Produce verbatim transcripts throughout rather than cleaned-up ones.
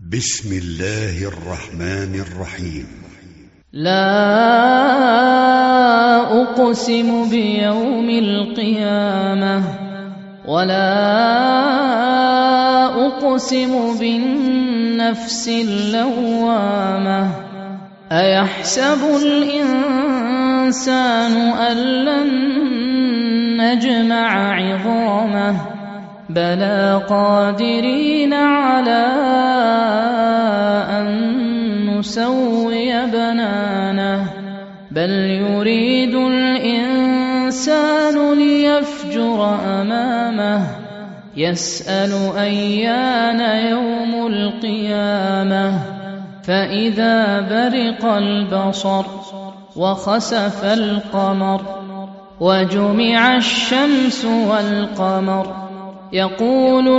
بسم الله الرحمن الرحيم. لا أقسم بيوم القيامة ولا أقسم بالنفس اللوامة. أيحسب الإنسان أن لن نجمع عظامه بلى قادرين على أن نسوي بنانه بل يريد الإنسان ليفجر أمامه يسأل أيان يوم القيامة فإذا برق البصر وخسف القمر وجمع الشمس والقمر يقول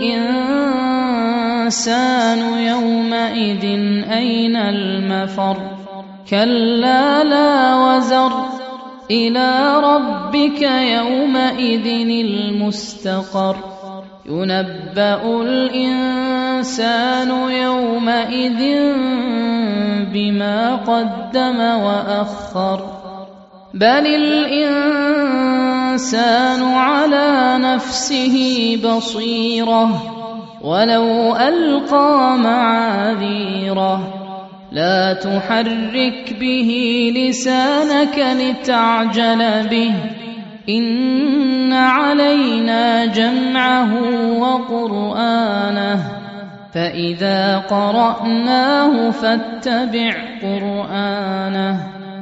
الإنسان يومئذ أين المفر كلا لا وزر إلى ربك يومئذ المستقر ينبأ الإنسان يومئذ بما قدم وأخر بل الإنسان على نفسه بصيرة ولو ألقى معاذيره لا تحرك به لسانك لتعجل به إن علينا جمعه وقرآنه فإذا قرأناه فاتبع قرآنه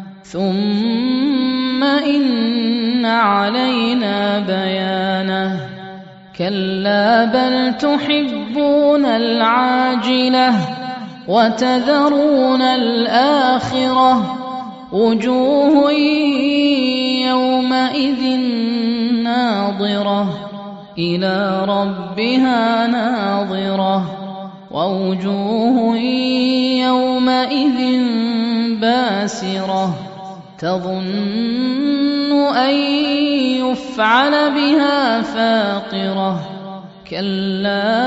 ثم إن علينا بيانه كلا بل تحبون العاجلة وتذرون الآخرة وجوه يومئذ ناظرة إلى ربها ناظرة ووجوه يومئذ باسرة تظن أن يفعل بها فاقرة كلا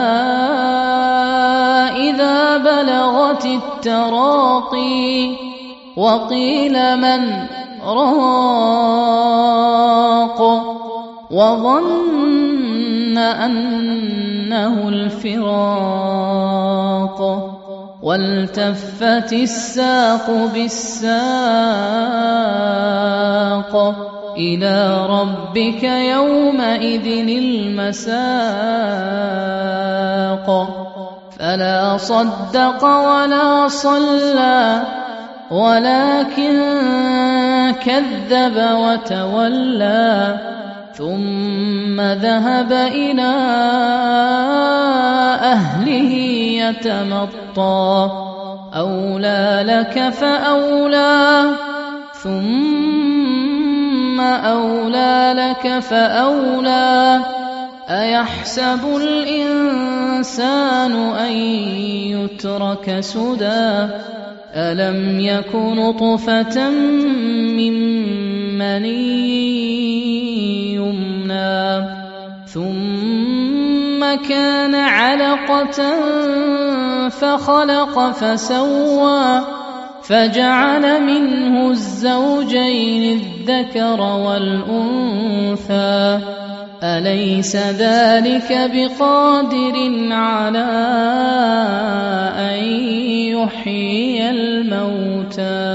إذا بلغت التراقي وقيل من راق وظن أنه الفراق والتفت الساق بالساق إلى ربك يومئذ المساق فلا صدق ولا صلى ولكن كذب وتولى ثم ذهب إلى أهله يتمطى أولى لك فأولى ثم أولى لك فأولى أيحسب الإنسان أن يترك سدى ألم يك نطفة من مني يمنى ثم كان علقة فخلق فسوى فجعل منه الزوجين الذكر والأنثى أليس ذلك بقادر على أن يحيي الموتى